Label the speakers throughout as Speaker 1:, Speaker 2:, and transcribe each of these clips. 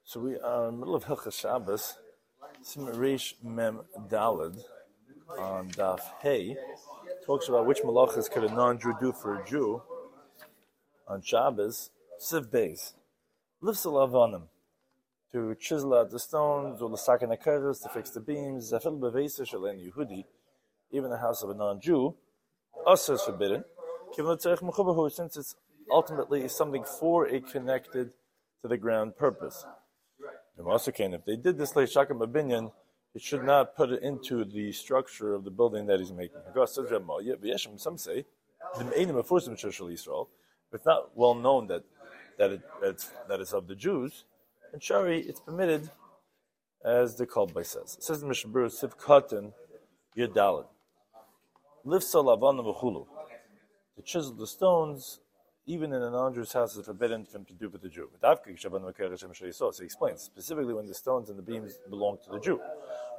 Speaker 1: So we are in the middle of Hilchas Shabbos, Siman Reish Mem Daled on Daf Hey. Talks about which malachas could a non-Jew do for a Jew on Shabbos. Siv Beis lifts a lavanim to chisel out the stones or the sakin akeres to fix the beams. Zafil beveisa shelen Yehudi, even the house of a non-Jew, also is forbidden. Since it's ultimately something for a connected to the ground purpose. If they did this leishakam abinyan, it should not put it into the structure of the building that he's making. Some say it's not well known that it's of the Jews. In Shari, it's permitted, as the Kolbai says. It says in Mishabur Siv Katan Yedalad. Lifsa lavana v'chulu. To chisel the stones, even in a non-Jew's house, is forbidden for him to do for the Jew. So he explains, specifically when the stones and the beams belong to the Jew.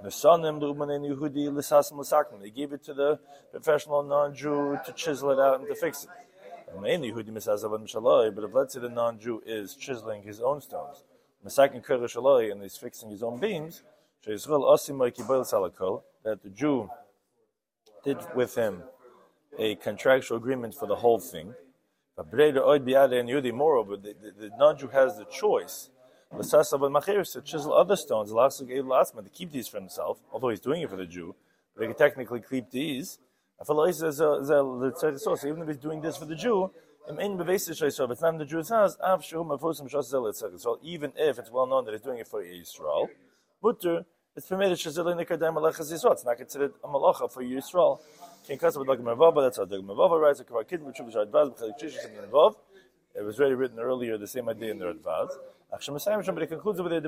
Speaker 1: They gave it to the professional non-Jew to chisel it out and to fix it. But if let's say the non-Jew is chiseling his own stones, and he's fixing his own beams, that the Jew did with him a contractual agreement for the whole thing. Moreover, the non-Jew has the choice to chisel other stones, to keep these for himself, although he's doing it for the Jew, but he can technically keep these. So even if he's doing this for the Jew, if it's not in the Jew's house, so even if it's well known that he's doing it for Yisrael, it's permitted. It's not considered a malacha for Yisrael. That's how the Gemara writes. It was already written earlier, the same idea in the Radvaz. But it concludes over there,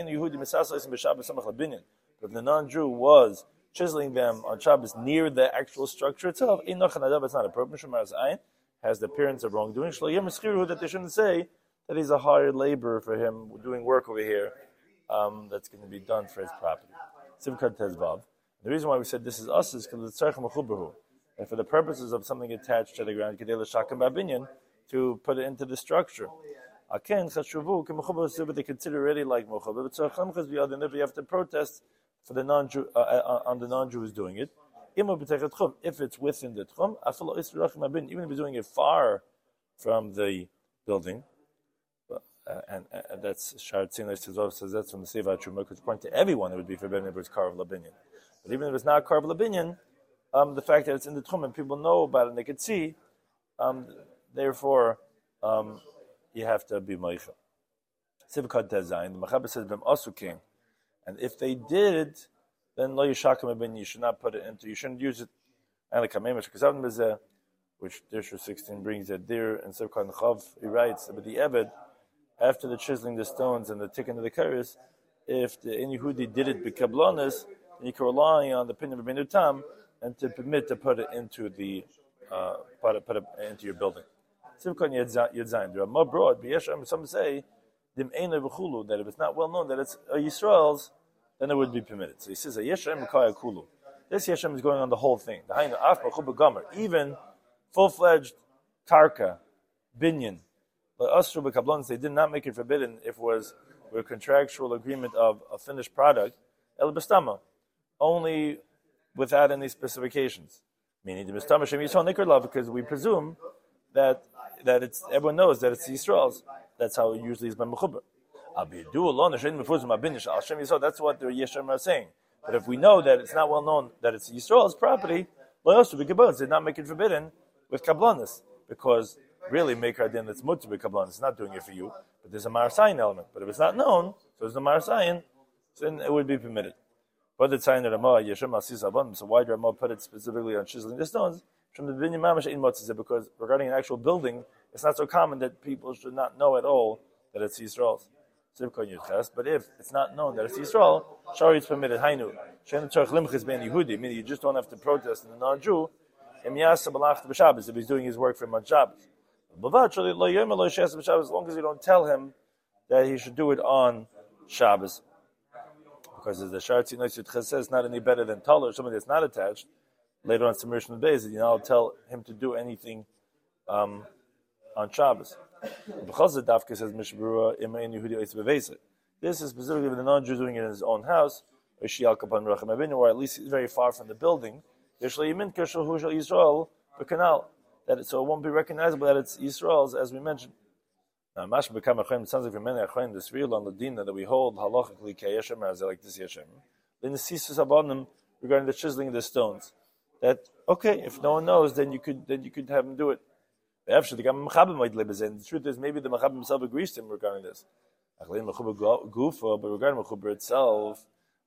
Speaker 1: if the non-Jew was chiseling them on Shabbos near the actual structure itself, it's not appropriate. Has the appearance of wrongdoing. That they shouldn't say that he's a hired laborer for him doing work over here that's going to be done for his property. The reason why we said this is us is because it's tzarech, and for the purposes of something attached to the ground, to put it into the structure. But they consider already like mochaber. Because you have to protest for the non-Jew on the non-Jew who's doing it. If it's within the tchum, even if he's doing it far from the building, and that's Sharatzin says that's from the Seva Truma, because according to everyone it would be forbidden if it's Karv Labinyan. But even if it's not Karv Labinyan, the fact that it's in the tchum and people know about it and they can see, therefore you have to be Meicha. Sivkad Tezayin, the Mechaber says Bem Asukim, and if they did, then Lo Yishakam Abin, you should not put it into, you shouldn't use it. And the Kamemesh Kazavim Bezeh, which Dirshu 16 brings that there, and Sivkad Chav, he writes, but the Eved, after the chiseling the stones and the ticking of the keres, if the Yehudi did it b'kablonis, then you can rely on the opinion of Rabbeinu Tam and to permit to put it into the put it into your building. Simkon Yedzayin. There are more broad. Some say that if it's not well known that it's a Yisrael's, then it would be permitted. So he says Yeshem Kaya Kulu. This Yeshem is going on the whole thing. Even full-fledged karka, binyan. But Asru b'kablons, they did not make it forbidden if it was a contractual agreement of a finished product, el b'stama, only without any specifications. Meaning the b'stama shem yisrael nikr, because we presume that it's everyone knows that it's Yisrael's. That's how it usually is by mechuber. That's what the Yeshem are saying. But if we know that it's not well known that it's Yisrael's property, it did not make it forbidden with kablonis, because really make our din that's mutter b'kablan. It's not doing it for you, but there's a marasayin element. But if it's not known, so there's a marasayin, then it would be permitted. But the tzayin Ramah Yeshem Asis Avon. So why did Ramah put it specifically on chiseling the stones? From the binyan mamash in motzah, because regarding an actual building, it's not so common that people should not know at all that it's Yisrael's. But if it's not known that it's Yisrael, shari it's permitted. Hainu she'en tzarich limchis ben Yehudi, meaning you just don't have to protest in the non-Jew. If he's doing his work for him on Shabbos. As long as you don't tell him that he should do it on Shabbos. Because as the Sharatzin Yitchaz says, it's not any better than Taller, somebody that's not attached. Later on, Samirish Mebez, you know, tell him to do anything on Shabbos. Because the Dafka says Mishbura Ima in Yehudi Ois Bevesa. This is specifically when the non-Jew is doing it in his own house, or at least very far from the building. Canal. So it won't be recognizable that it's Yisrael's, as we mentioned. Now, Mash become a it sounds like for many Achayim, this real on Ladina that we hold halachically Kayeshem, as they like to see Hashem. Then the Sisus Abanim regarding the chiseling of the stones. That okay, if no one knows, then you could have him do it. The truth is, maybe the Machabim himself agrees to him regarding this. But regarding Mechuber itself,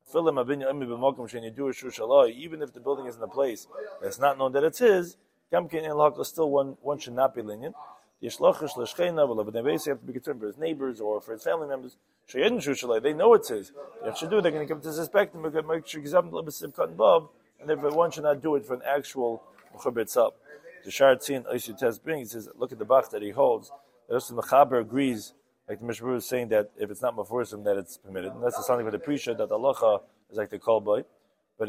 Speaker 1: even if the building is in a place that's not known that it's his, still one should not be lenient. But they basically have to be concerned for his neighbors or for his family members. They know it's his. They should do it. They're going to come to suspect him because make sure and therefore one should not do it for an actual Mechuber itself. The Shar Tzin Oishu Test brings, he says, look at the Bach that he holds. That also the Mechaber agrees, like the Mishmur is saying that if it's not Meforsim, that it's permitted. And that's something for the Prisha that Allah is like the call boy. But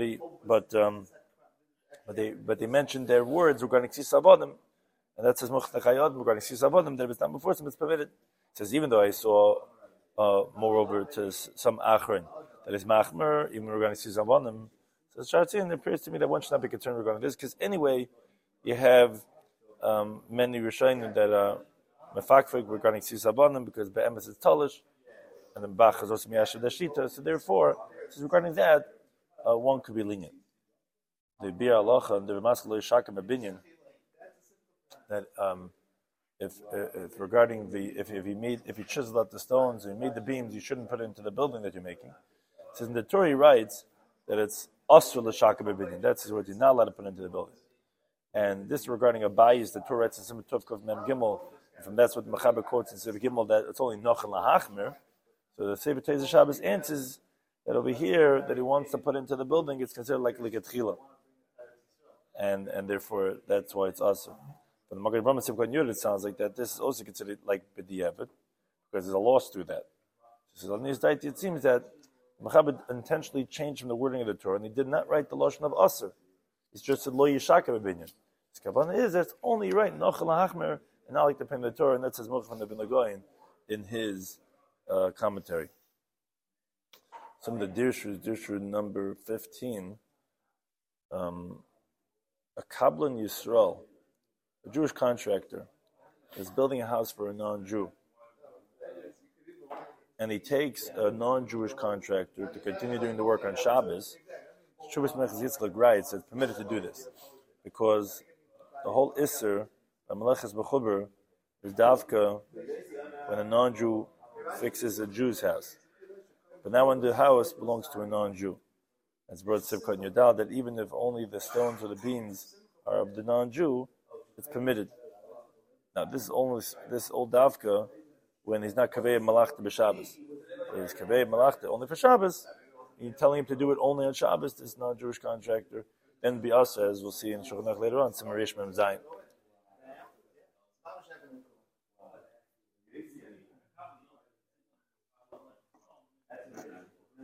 Speaker 1: they mentioned their words regarding Sis Abodim, and that says Muchtakayod regarding Sis Abodim, that if it's not Meforsim, it's permitted. It says, even though I saw, moreover, to some Achron, that is Machmer, even regarding Sis Abodim, so Shar Tzin, it appears to me that one should not be concerned regarding this, because anyway, you have many Rishonim that are mefakfik regarding Sis Abanim because Be'emes is Talish, and then Bach is also Miyashav Dashita. So therefore, regarding that, one could be lenient. The Bir Alocha and the Ramaskal Yishakam Abinyan that if regarding if he chiseled out the stones and he made the beams, you shouldn't put it into the building that you're making. It says in the Torah he writes that it's Asr L'Shakam Abinyan. That's his word. You're not allowed to put it into the building. And this regarding Abayis, the Torah writes in Simon Tovkov Mem Gimel, and from that's what the Mechaber quotes in Sefer Gimel, that it's only Nochel LaHachmer. So the Sefer Teiz Shabbos answers that over here, that he wants to put into the building, it's considered like Ligatchila. And therefore, that's why it's Asr. But the Maggid Brahma Simchat Yud, it sounds like that this is also considered like B'diavad, because there's a loss through that. So on this diet, it seems that Mechaber intentionally changed from the wording of the Torah, and he did not write the Lashon of Asr. It's just a lo yishakav opinion. His kavanah is that's only right nochel hachmer and not like the Pem the Torah, and that says Mochman Ben Lagoyin in his commentary. Some of the Dirshu number 15. A Kablan Yisrael, a Jewish contractor, is building a house for a non-Jew, and he takes a non-Jewish contractor to continue doing the work on Shabbos. Shuvas Mechaz Yitzchak writes it's permitted to do this because the whole Isser, the Meleches B'chuber, is Davka when a non-Jew fixes a Jew's house. But now when the house belongs to a non-Jew, it's brought Sivkot in Yodal that even if only the stones or the beams are of the non-Jew, it's permitted. Now this is only this old Davka when he's not Kaveh Malachta B'Shabbos. He's Kaveh Malachta only for Shabbos. You're telling him to do it only on Shabbos, this non-Jewish contractor. Then Bi'asa, as we'll see in Shulchan Aruch later on, Samarish Mem Zayin.